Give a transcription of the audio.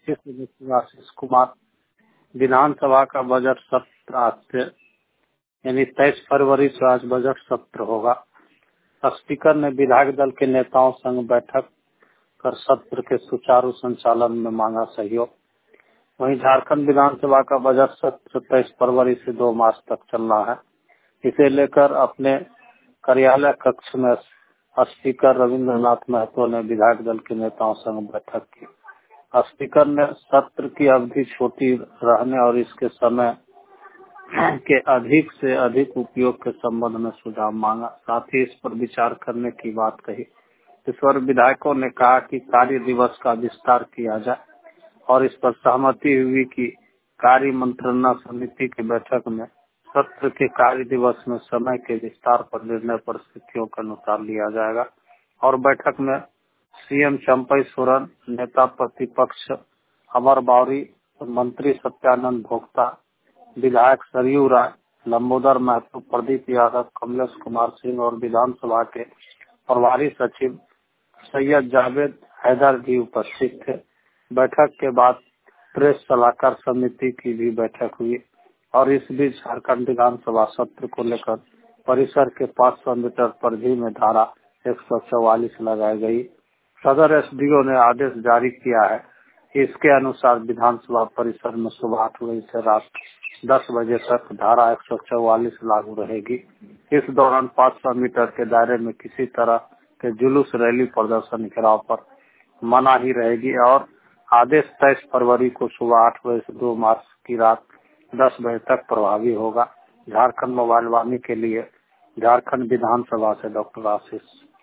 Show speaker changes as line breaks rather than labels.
आशीष कुमार। विधानसभा का बजट सत्र आज से यानी 23 फरवरी से आज बजट सत्र होगा। स्पीकर ने विधायक दल के नेताओं संग बैठक कर सत्र के सुचारू संचालन में मांगा सहयोग। वहीं झारखंड विधानसभा का बजट सत्र 23 फरवरी से 2 मार्च तक चल रहा है। इसे लेकर अपने कार्यालय कक्ष में स्पीकर रविंद्रनाथ महतो ने विधायक दल के नेताओं संग बैठक की। स्पीकर ने सत्र की अवधि छोटी रहने और इसके समय के अधिक से अधिक उपयोग के संबंध में सुझाव मांगा। साथ ही इस पर विचार करने की बात कही। इस पर विधायकों ने कहा कि कार्य दिवस का विस्तार किया जाए और इस पर सहमति हुई कि कार्य मंत्रणा समिति की बैठक में सत्र के कार्य दिवस में समय के विस्तार पर निर्णय परिस्थितियों के अनुसार लिया जाएगा। और बैठक में सीएम चंपई सोरेन, नेता प्रतिपक्ष अमर बावरी, मंत्री सत्यानंद भोक्ता, विधायक सरयू राय, लंबोदर महतो, प्रदीप यादव, कमलेश कुमार सिंह और विधानसभा के प्रभारी सचिव सैयद जावेद हैदर भी उपस्थित थे। बैठक के बाद प्रेस सलाहकार समिति की भी बैठक हुई और इस बीच झारखंड विधानसभा सत्र को लेकर परिसर के 500 मीटर परिधि में धारा 144 लगाई गई। सदर एसडीओ ने आदेश जारी किया है। इसके अनुसार विधानसभा परिसर में सुबह 8 बजे से रात 10 बजे तक धारा 144 लागू रहेगी। इस दौरान 500 मीटर के दायरे में किसी तरह के जुलूस, रैली, प्रदर्शन, घेराव पर मनाही रहेगी और आदेश 23 फरवरी को सुबह 8 बजे से 2 मार्च की रात 10 बजे तक प्रभावी होगा। झारखंड मोबाइल वाणी के लिए झारखंड विधानसभा से डॉक्टर आशीष।